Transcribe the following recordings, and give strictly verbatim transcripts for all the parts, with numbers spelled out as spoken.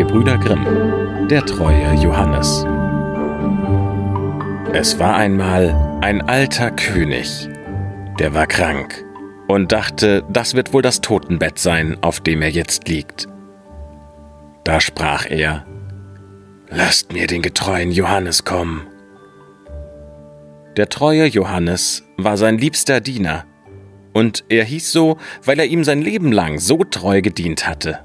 Gebrüder Grimm. Der treue Johannes. Es war einmal ein alter König, der war krank und dachte, das wird wohl das Totenbett sein, auf dem er jetzt liegt. Da sprach er: »Lasst mir den getreuen Johannes kommen.« Der treue Johannes war sein liebster Diener, und er hieß so, weil er ihm sein Leben lang so treu gedient hatte.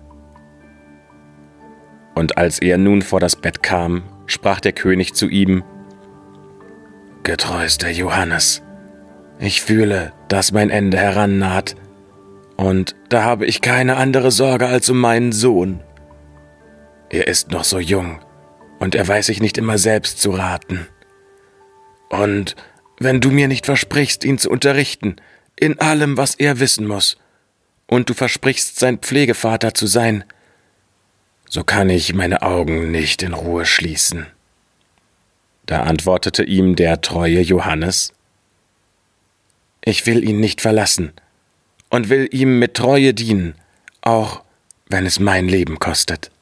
Und als er nun vor das Bett kam, sprach der König zu ihm: »Getreuster Johannes, ich fühle, dass mein Ende herannaht, und da habe ich keine andere Sorge als um meinen Sohn. Er ist noch so jung, und er weiß sich nicht immer selbst zu raten. Und wenn du mir nicht versprichst, ihn zu unterrichten, in allem, was er wissen muss, und du versprichst, sein Pflegevater zu sein, so kann ich meine Augen nicht in Ruhe schließen.« Da antwortete ihm der treue Johannes: »Ich will ihn nicht verlassen und will ihm mit Treue dienen, auch wenn es mein Leben kostet.«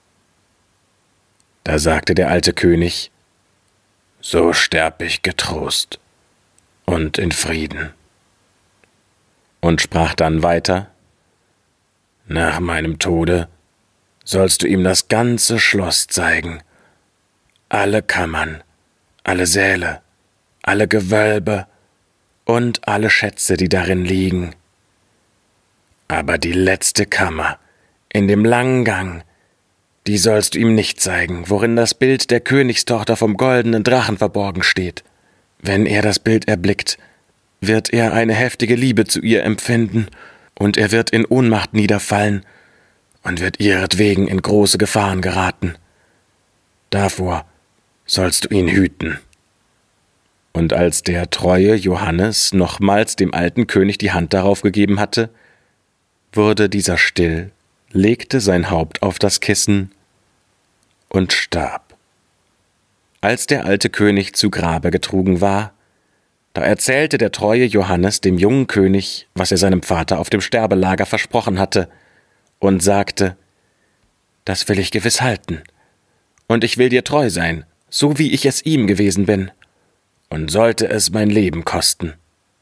Da sagte der alte König: »So sterb ich getrost und in Frieden.« Und sprach dann weiter: »Nach meinem Tode sollst du ihm das ganze Schloss zeigen, alle Kammern, alle Säle, alle Gewölbe und alle Schätze, die darin liegen. Aber die letzte Kammer in dem langen Gang, die sollst du ihm nicht zeigen, worin das Bild der Königstochter vom goldenen Drachen verborgen steht. Wenn er das Bild erblickt, wird er eine heftige Liebe zu ihr empfinden, und er wird in Ohnmacht niederfallen und wird ihretwegen in große Gefahren geraten. Davor sollst du ihn hüten.« Und als der treue Johannes nochmals dem alten König die Hand darauf gegeben hatte, wurde dieser still, legte sein Haupt auf das Kissen und starb. Als der alte König zu Grabe getrugen war, da erzählte der treue Johannes dem jungen König, was er seinem Vater auf dem Sterbelager versprochen hatte, und sagte: »Das will ich gewiss halten, und ich will dir treu sein, so wie ich es ihm gewesen bin, und sollte es mein Leben kosten.«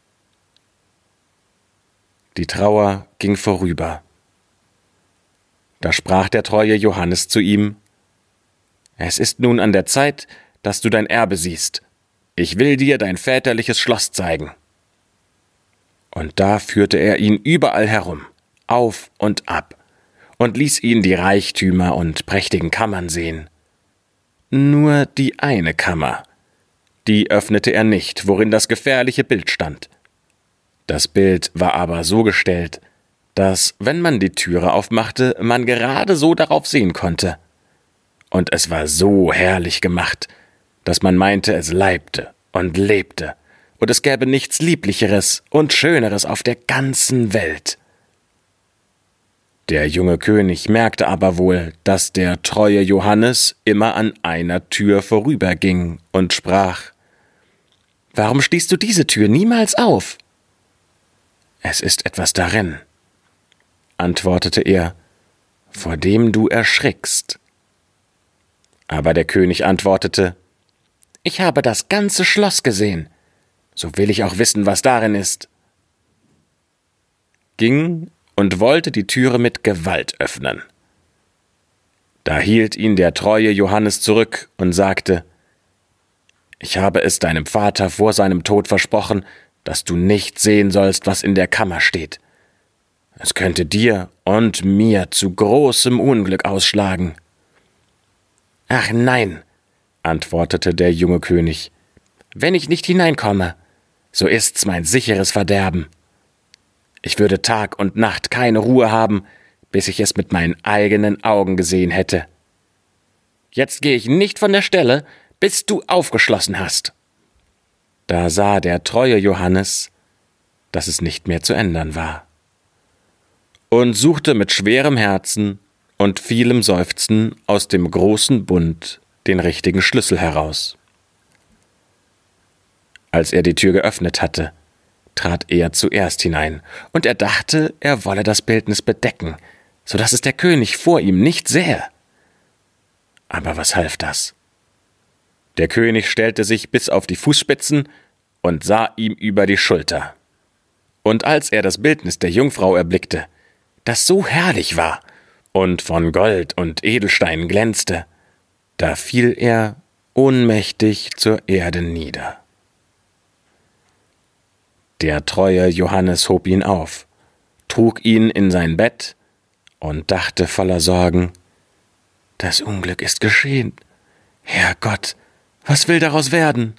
Die Trauer ging vorüber. Da sprach der treue Johannes zu ihm: »Es ist nun an der Zeit, dass du dein Erbe siehst. Ich will dir dein väterliches Schloss zeigen.« Und da führte er ihn überall herum, auf und ab, und ließ ihn die Reichtümer und prächtigen Kammern sehen. Nur die eine Kammer, die öffnete er nicht, worin das gefährliche Bild stand. Das Bild war aber so gestellt, dass, wenn man die Türe aufmachte, man gerade so darauf sehen konnte. Und es war so herrlich gemacht, dass man meinte, es leibte und lebte, und es gäbe nichts Lieblicheres und Schöneres auf der ganzen Welt. Der junge König merkte aber wohl, dass der treue Johannes immer an einer Tür vorüberging und sprach: »Warum stießt du diese Tür niemals auf?« »Es ist etwas darin«, antwortete er, »vor dem du erschrickst.« Aber der König antwortete: »Ich habe das ganze Schloss gesehen, so will ich auch wissen, was darin ist.« Ging und wollte die Türe mit Gewalt öffnen. Da hielt ihn der treue Johannes zurück und sagte: »Ich habe es deinem Vater vor seinem Tod versprochen, dass du nicht sehen sollst, was in der Kammer steht. Es könnte dir und mir zu großem Unglück ausschlagen.« »Ach nein«, antwortete der junge König, »wenn ich nicht hineinkomme, so ist's mein sicheres Verderben. Ich würde Tag und Nacht keine Ruhe haben, bis ich es mit meinen eigenen Augen gesehen hätte. Jetzt gehe ich nicht von der Stelle, bis du aufgeschlossen hast.« Da sah der treue Johannes, dass es nicht mehr zu ändern war, und suchte mit schwerem Herzen und vielem Seufzen aus dem großen Bund den richtigen Schlüssel heraus. Als er die Tür geöffnet hatte, trat er zuerst hinein, und er dachte, er wolle das Bildnis bedecken, so dass es der König vor ihm nicht sähe. Aber was half das? Der König stellte sich bis auf die Fußspitzen und sah ihm über die Schulter. Und als er das Bildnis der Jungfrau erblickte, das so herrlich war und von Gold und Edelsteinen glänzte, da fiel er ohnmächtig zur Erde nieder. Der treue Johannes hob ihn auf, trug ihn in sein Bett und dachte voller Sorgen: Das Unglück ist geschehen. Herrgott, was will daraus werden?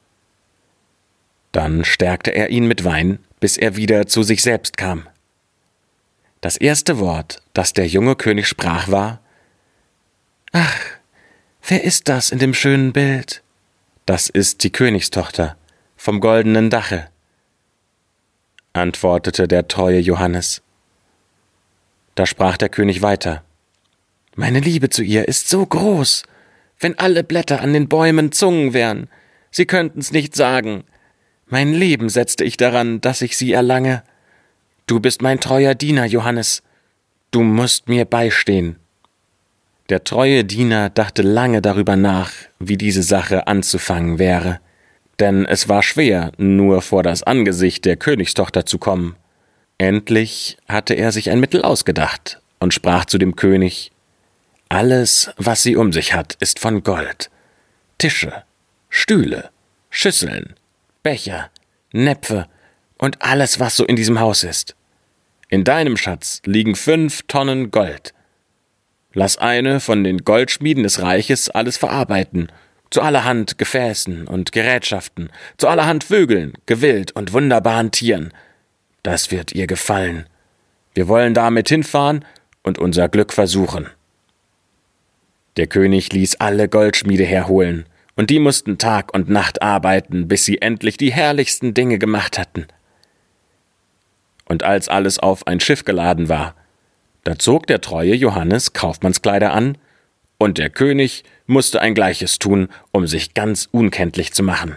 Dann stärkte er ihn mit Wein, bis er wieder zu sich selbst kam. Das erste Wort, das der junge König sprach, war: »Ach, wer ist das in dem schönen Bild?« »Das ist die Königstochter vom goldenen Dache«, antwortete der treue Johannes. Da sprach der König weiter: »Meine Liebe zu ihr ist so groß, wenn alle Blätter an den Bäumen Zungen wären, sie könnten's nicht sagen. Mein Leben setzte ich daran, dass ich sie erlange. Du bist mein treuer Diener, Johannes. Du musst mir beistehen.« Der treue Diener dachte lange darüber nach, wie diese Sache anzufangen wäre, denn es war schwer, nur vor das Angesicht der Königstochter zu kommen. Endlich hatte er sich ein Mittel ausgedacht und sprach zu dem König: »Alles, was sie um sich hat, ist von Gold. Tische, Stühle, Schüsseln, Becher, Näpfe und alles, was so in diesem Haus ist. In deinem Schatz liegen fünf Tonnen Gold. Lass eine von den Goldschmieden des Reiches alles verarbeiten, zu allerhand Gefäßen und Gerätschaften, zu allerhand Vögeln, Gewild und wunderbaren Tieren. Das wird ihr gefallen. Wir wollen damit hinfahren und unser Glück versuchen.« Der König ließ alle Goldschmiede herholen, und die mussten Tag und Nacht arbeiten, bis sie endlich die herrlichsten Dinge gemacht hatten. Und als alles auf ein Schiff geladen war, da zog der treue Johannes Kaufmannskleider an, und der König musste ein Gleiches tun, um sich ganz unkenntlich zu machen.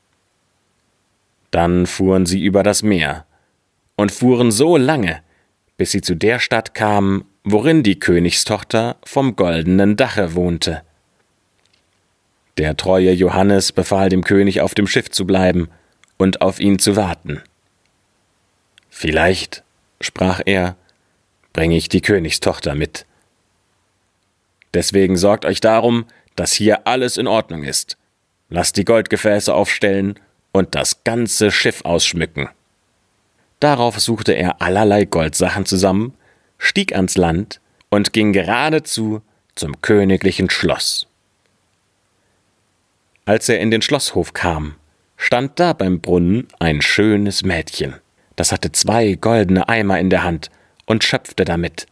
Dann fuhren sie über das Meer und fuhren so lange, bis sie zu der Stadt kamen, worin die Königstochter vom goldenen Dache wohnte. Der treue Johannes befahl dem König, auf dem Schiff zu bleiben und auf ihn zu warten. »Vielleicht«, sprach er, »bringe ich die Königstochter mit. Deswegen sorgt euch darum, dass hier alles in Ordnung ist. Lasst die Goldgefäße aufstellen und das ganze Schiff ausschmücken.« Darauf suchte er allerlei Goldsachen zusammen, stieg ans Land und ging geradezu zum königlichen Schloss. Als er in den Schlosshof kam, stand da beim Brunnen ein schönes Mädchen. Das hatte zwei goldene Eimer in der Hand und schöpfte damit.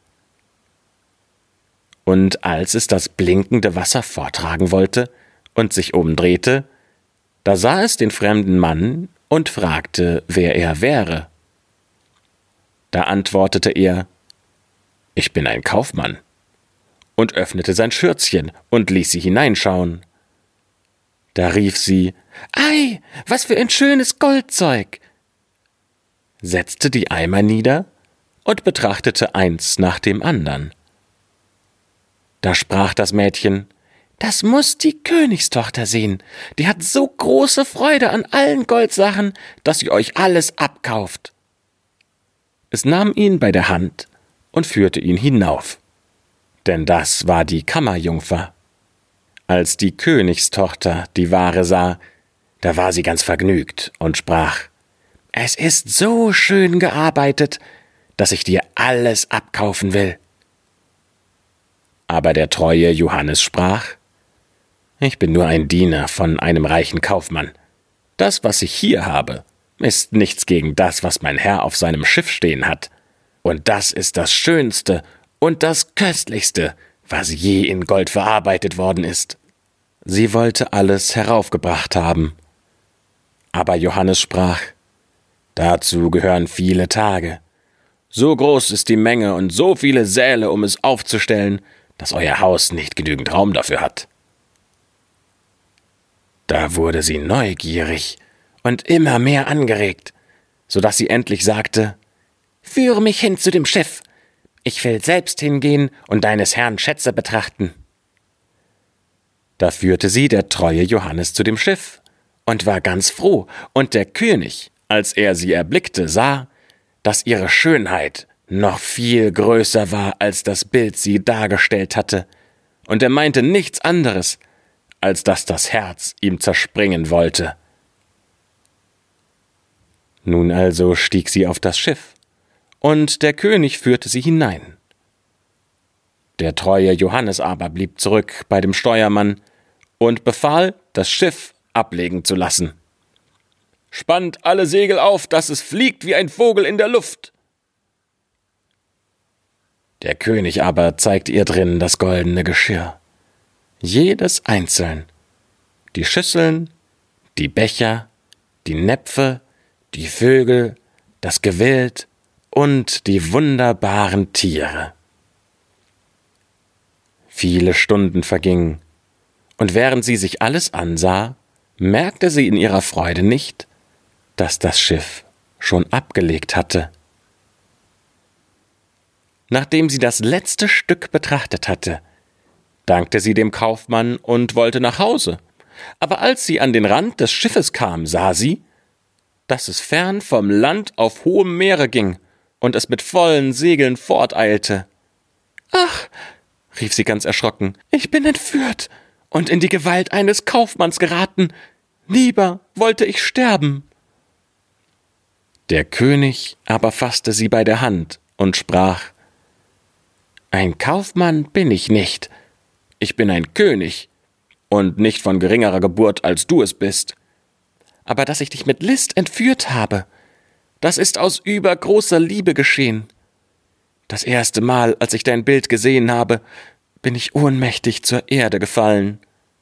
Und als es das blinkende Wasser vortragen wollte und sich umdrehte, da sah es den fremden Mann und fragte, wer er wäre. Da antwortete er: »Ich bin ein Kaufmann«, und öffnete sein Schürzchen und ließ sie hineinschauen. Da rief sie: »Ei, was für ein schönes Goldzeug!« setzte die Eimer nieder und betrachtete eins nach dem andern. Da sprach das Mädchen: »Das muß die Königstochter sehen, die hat so große Freude an allen Goldsachen, dass sie euch alles abkauft.« Es nahm ihn bei der Hand und führte ihn hinauf, denn das war die Kammerjungfer. Als die Königstochter die Ware sah, da war sie ganz vergnügt und sprach: »Es ist so schön gearbeitet, dass ich dir alles abkaufen will.« Aber der treue Johannes sprach: »Ich bin nur ein Diener von einem reichen Kaufmann. Das, was ich hier habe, ist nichts gegen das, was mein Herr auf seinem Schiff stehen hat. Und das ist das Schönste und das Köstlichste, was je in Gold verarbeitet worden ist.« Sie wollte alles heraufgebracht haben. Aber Johannes sprach: »Dazu gehören viele Tage. So groß ist die Menge und so viele Säle, um es aufzustellen, dass euer Haus nicht genügend Raum dafür hat.« Da wurde sie neugierig und immer mehr angeregt, so dass sie endlich sagte: »Führe mich hin zu dem Schiff. Ich will selbst hingehen und deines Herrn Schätze betrachten.« Da führte sie der treue Johannes zu dem Schiff und war ganz froh, und der König, als er sie erblickte, sah, dass ihre Schönheit noch viel größer war, als das Bild sie dargestellt hatte, und er meinte nichts anderes, als dass das Herz ihm zerspringen wollte. Nun also stieg sie auf das Schiff, und der König führte sie hinein. Der treue Johannes aber blieb zurück bei dem Steuermann und befahl, das Schiff ablegen zu lassen. »Spannt alle Segel auf, dass es fliegt wie ein Vogel in der Luft!« Der König aber zeigte ihr drin das goldene Geschirr, jedes einzeln, die Schüsseln, die Becher, die Näpfe, die Vögel, das Gewild und die wunderbaren Tiere. Viele Stunden vergingen, und während sie sich alles ansah, merkte sie in ihrer Freude nicht, dass das Schiff schon abgelegt hatte. Nachdem sie das letzte Stück betrachtet hatte, dankte sie dem Kaufmann und wollte nach Hause. Aber als sie an den Rand des Schiffes kam, sah sie, dass es fern vom Land auf hohem Meere ging und es mit vollen Segeln forteilte. »Ach«, rief sie ganz erschrocken, »ich bin entführt und in die Gewalt eines Kaufmanns geraten. Lieber wollte ich sterben.« Der König aber fasste sie bei der Hand und sprach: »Ein Kaufmann bin ich nicht. Ich bin ein König und nicht von geringerer Geburt, als du es bist. Aber dass ich dich mit List entführt habe, das ist aus übergroßer Liebe geschehen. Das erste Mal, als ich dein Bild gesehen habe, bin ich ohnmächtig zur Erde gefallen.«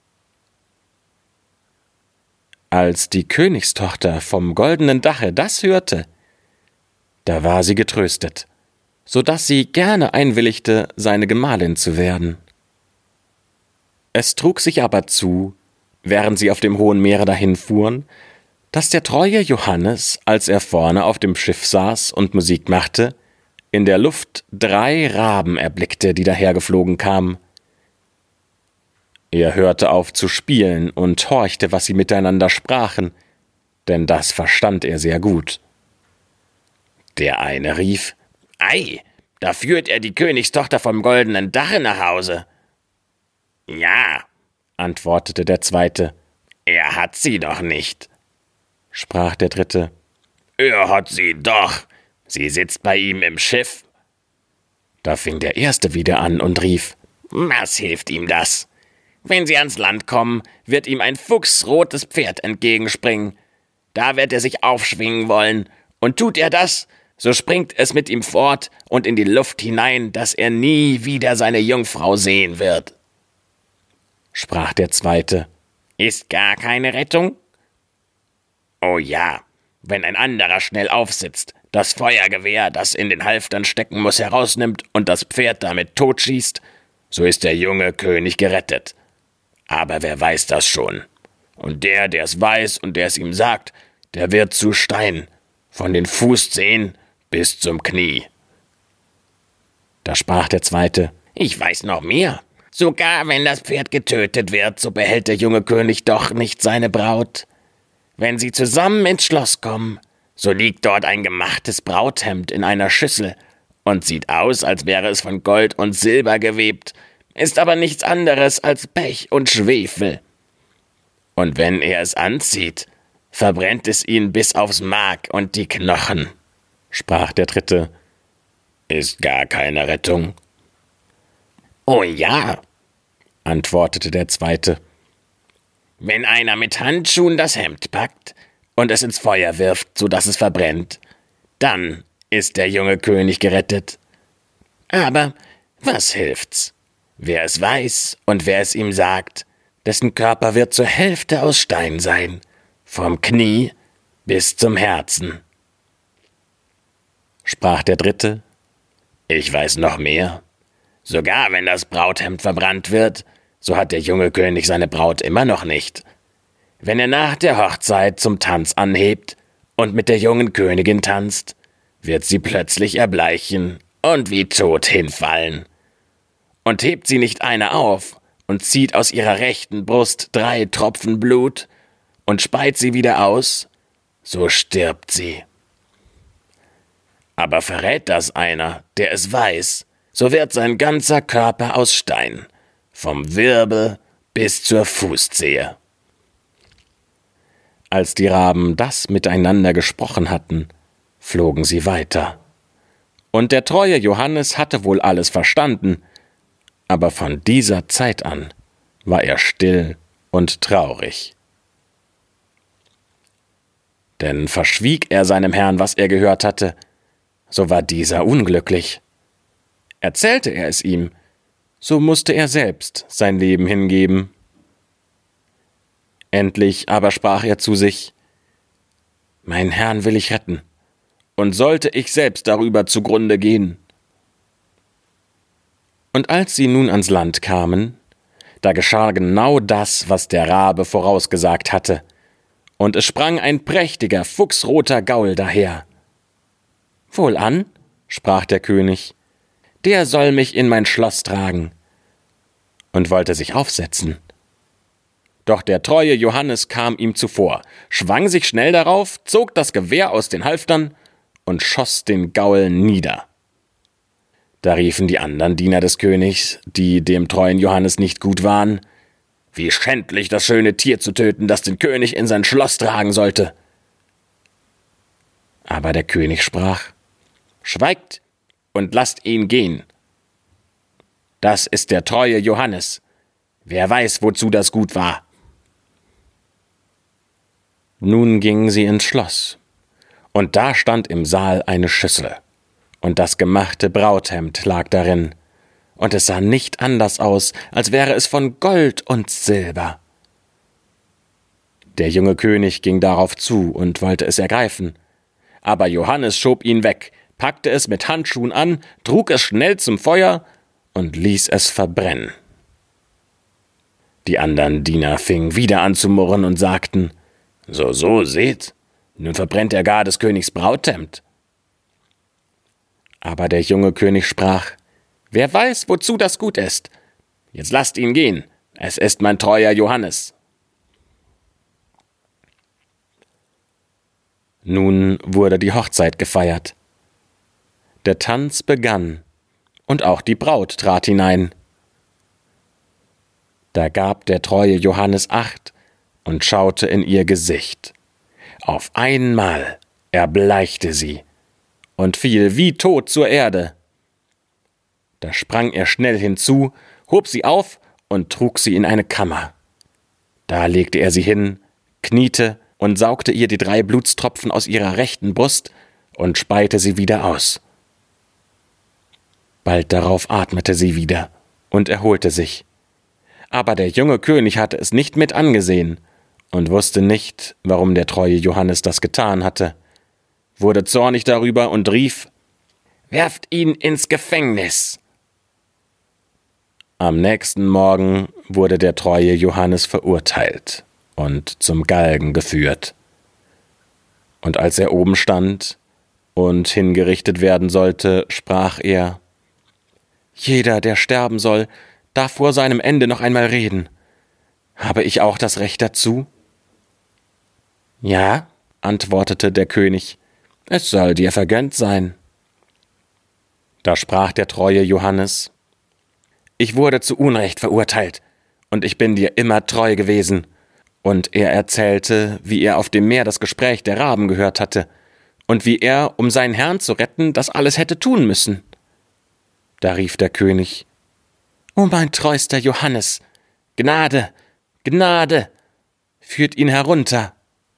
Als die Königstochter vom goldenen Dache das hörte, da war sie getröstet, so dass sie gerne einwilligte, seine Gemahlin zu werden. Es trug sich aber zu, während sie auf dem hohen Meere dahinfuhren, dass der treue Johannes, als er vorne auf dem Schiff saß und Musik machte, in der Luft drei Raben erblickte, die dahergeflogen kamen. Er hörte auf zu spielen und horchte, was sie miteinander sprachen, denn das verstand er sehr gut. Der eine rief: »Ei, da führt er die Königstochter vom goldenen Dache nach Hause.« »Ja«, antwortete der zweite. »Er hat sie doch nicht«, sprach der dritte. »Er hat sie doch, sie sitzt bei ihm im Schiff.« Da fing der erste wieder an und rief: »Was hilft ihm das? Wenn sie ans Land kommen, wird ihm ein fuchsrotes Pferd entgegenspringen. Da wird er sich aufschwingen wollen, und tut er das, so springt es mit ihm fort und in die Luft hinein, dass er nie wieder seine Jungfrau sehen wird.« Sprach der zweite: »Ist gar keine Rettung?« »Oh ja, wenn ein anderer schnell aufsitzt, das Feuergewehr, das in den Halftern stecken muss, herausnimmt und das Pferd damit totschießt, so ist der junge König gerettet. Aber wer weiß das schon? Und der, der es weiß und der es ihm sagt, der wird zu Stein, von den Fußzehen bis zum Knie.« Da sprach der zweite: »Ich weiß noch mehr. Sogar wenn das Pferd getötet wird, so behält der junge König doch nicht seine Braut. Wenn sie zusammen ins Schloss kommen, so liegt dort ein gemachtes Brauthemd in einer Schüssel und sieht aus, als wäre es von Gold und Silber gewebt, ist aber nichts anderes als Pech und Schwefel. Und wenn er es anzieht, verbrennt es ihn bis aufs Mark und die Knochen.« Sprach der dritte: »Ist gar keine Rettung?« »Oh ja«, antwortete der zweite. »Wenn einer mit Handschuhen das Hemd packt und es ins Feuer wirft, so dass es verbrennt, dann ist der junge König gerettet. Aber was hilft's? Wer es weiß und wer es ihm sagt, dessen Körper wird zur Hälfte aus Stein sein, vom Knie bis zum Herzen.« Sprach der dritte: »Ich weiß noch mehr. Sogar wenn das Brauthemd verbrannt wird, so hat der junge König seine Braut immer noch nicht. Wenn er nach der Hochzeit zum Tanz anhebt und mit der jungen Königin tanzt, wird sie plötzlich erbleichen und wie tot hinfallen. Und hebt sie nicht einer auf und zieht aus ihrer rechten Brust drei Tropfen Blut und speit sie wieder aus, so stirbt sie. Aber verrät das einer, der es weiß, so wird sein ganzer Körper aus Stein, vom Wirbel bis zur Fußzehe. Als die Raben das miteinander gesprochen hatten, flogen sie weiter. Und der treue Johannes hatte wohl alles verstanden, aber von dieser Zeit an war er still und traurig. Denn verschwieg er seinem Herrn, was er gehört hatte, so war dieser unglücklich. Erzählte er es ihm, so musste er selbst sein Leben hingeben. Endlich aber sprach er zu sich: Mein Herrn will ich retten, und sollte ich selbst darüber zugrunde gehen. Und als sie nun ans Land kamen, da geschah genau das, was der Rabe vorausgesagt hatte, und es sprang ein prächtiger, fuchsroter Gaul daher. »Wohlan«, sprach der König, »der soll mich in mein Schloss tragen«, und wollte sich aufsetzen. Doch der treue Johannes kam ihm zuvor, schwang sich schnell darauf, zog das Gewehr aus den Halftern und schoss den Gaul nieder. Da riefen die anderen Diener des Königs, die dem treuen Johannes nicht gut waren: »Wie schändlich, das schöne Tier zu töten, das den König in sein Schloss tragen sollte!« Aber der König sprach: »Schweigt und lasst ihn gehen. Das ist der treue Johannes. Wer weiß, wozu das gut war.« Nun gingen sie ins Schloss, und da stand im Saal eine Schüssel, und das gemachte Brauthemd lag darin, und es sah nicht anders aus, als wäre es von Gold und Silber. Der junge König ging darauf zu und wollte es ergreifen, aber Johannes schob ihn weg, packte es mit Handschuhen an, trug es schnell zum Feuer und ließ es verbrennen. Die anderen Diener fingen wieder an zu murren und sagten: »So, so, seht, nun verbrennt er gar des Königs Brauthemd.« Aber der junge König sprach: »Wer weiß, wozu das gut ist. Jetzt lasst ihn gehen, es ist mein treuer Johannes.« Nun wurde die Hochzeit gefeiert. Der Tanz begann, und auch die Braut trat hinein. Da gab der treue Johannes Acht und schaute in ihr Gesicht. Auf einmal erbleichte sie und fiel wie tot zur Erde. Da sprang er schnell hinzu, hob sie auf und trug sie in eine Kammer. Da legte er sie hin, kniete und saugte ihr die drei Blutstropfen aus ihrer rechten Brust und speite sie wieder aus. Bald darauf atmete sie wieder und erholte sich. Aber der junge König hatte es nicht mit angesehen und wusste nicht, warum der treue Johannes das getan hatte, wurde zornig darüber und rief: »Werft ihn ins Gefängnis!« Am nächsten Morgen wurde der treue Johannes verurteilt und zum Galgen geführt. Und als er oben stand und hingerichtet werden sollte, sprach er: »Jeder, der sterben soll, darf vor seinem Ende noch einmal reden. Habe ich auch das Recht dazu?« »Ja«, antwortete der König, »es soll dir vergönnt sein.« Da sprach der treue Johannes: »Ich wurde zu Unrecht verurteilt, und ich bin dir immer treu gewesen.« Und er erzählte, wie er auf dem Meer das Gespräch der Raben gehört hatte und wie er, um seinen Herrn zu retten, das alles hätte tun müssen. Da rief der König: »O mein treuster Johannes, Gnade, Gnade, führt ihn herunter!«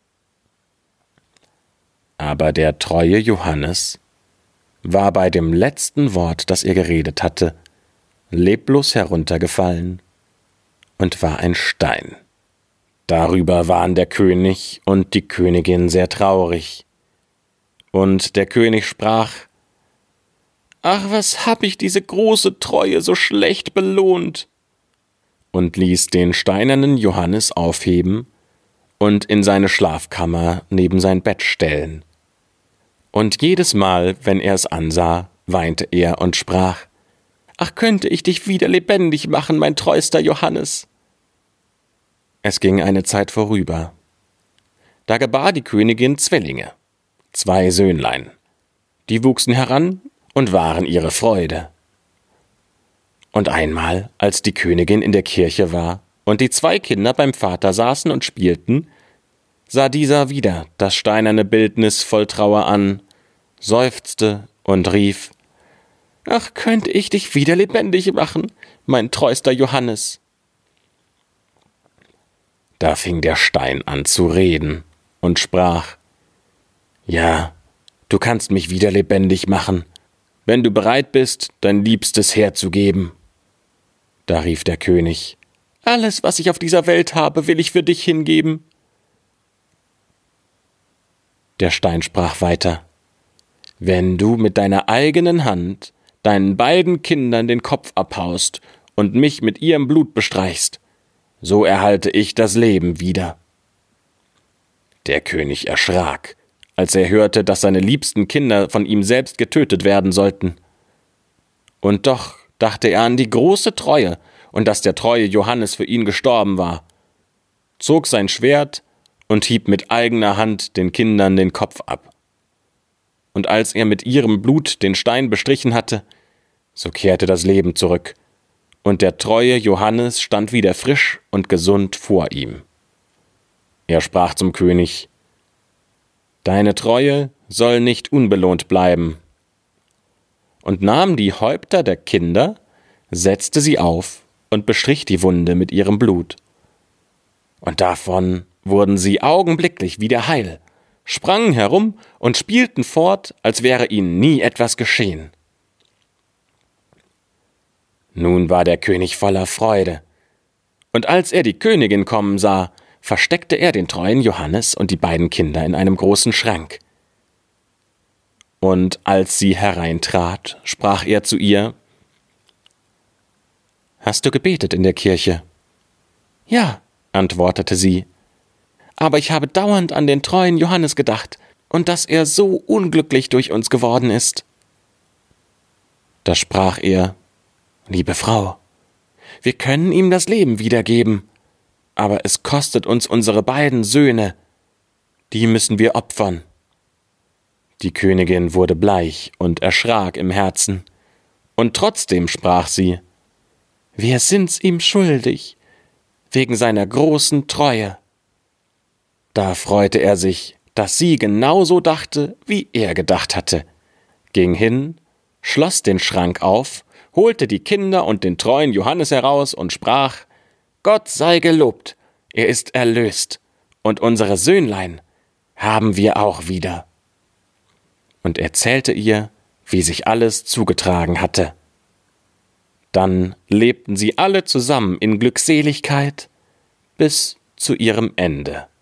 Aber der treue Johannes war bei dem letzten Wort, das er geredet hatte, leblos heruntergefallen und war ein Stein. Darüber waren der König und die Königin sehr traurig. Und der König sprach: »Ach, was hab ich diese große Treue so schlecht belohnt?« und ließ den steinernen Johannes aufheben und in seine Schlafkammer neben sein Bett stellen. Und jedes Mal, wenn er es ansah, weinte er und sprach: »Ach, könnte ich dich wieder lebendig machen, mein treuster Johannes!« Es ging eine Zeit vorüber. Da gebar die Königin Zwillinge, zwei Söhnlein. Die wuchsen heran und waren ihre Freude. Und einmal, als die Königin in der Kirche war und die zwei Kinder beim Vater saßen und spielten, sah dieser wieder das steinerne Bildnis voll Trauer an, seufzte und rief: »Ach, könnte ich dich wieder lebendig machen, mein treuster Johannes!« Da fing der Stein an zu reden und sprach: »Ja, du kannst mich wieder lebendig machen, wenn du bereit bist, dein Liebstes herzugeben.« Da rief der König: »Alles, was ich auf dieser Welt habe, will ich für dich hingeben.« Der Stein sprach weiter: »Wenn du mit deiner eigenen Hand deinen beiden Kindern den Kopf abhaust und mich mit ihrem Blut bestreichst, so erhalte ich das Leben wieder.« Der König erschrak, als er hörte, dass seine liebsten Kinder von ihm selbst getötet werden sollten. Und doch dachte er an die große Treue und dass der treue Johannes für ihn gestorben war, zog sein Schwert und hieb mit eigener Hand den Kindern den Kopf ab. Und als er mit ihrem Blut den Stein bestrichen hatte, so kehrte das Leben zurück, und der treue Johannes stand wieder frisch und gesund vor ihm. Er sprach zum König: »Deine Treue soll nicht unbelohnt bleiben«, und nahm die Häupter der Kinder, setzte sie auf und bestrich die Wunde mit ihrem Blut. Und davon wurden sie augenblicklich wieder heil, sprangen herum und spielten fort, als wäre ihnen nie etwas geschehen. Nun war der König voller Freude, und als er die Königin kommen sah, versteckte er den treuen Johannes und die beiden Kinder in einem großen Schrank. Und als sie hereintrat, sprach er zu ihr: »Hast du gebetet in der Kirche?« »Ja«, antwortete sie, »aber ich habe dauernd an den treuen Johannes gedacht und dass er so unglücklich durch uns geworden ist.« Da sprach er: »Liebe Frau, wir können ihm das Leben wiedergeben, aber es kostet uns unsere beiden Söhne, die müssen wir opfern.« Die Königin wurde bleich und erschrak im Herzen, und trotzdem sprach sie: »Wir sind's ihm schuldig, wegen seiner großen Treue.« Da freute er sich, dass sie genauso dachte, wie er gedacht hatte, ging hin, schloss den Schrank auf, holte die Kinder und den treuen Johannes heraus und sprach: »Gott sei gelobt, er ist erlöst, und unsere Söhnlein haben wir auch wieder.« Und erzählte ihr, wie sich alles zugetragen hatte. Dann lebten sie alle zusammen in Glückseligkeit bis zu ihrem Ende.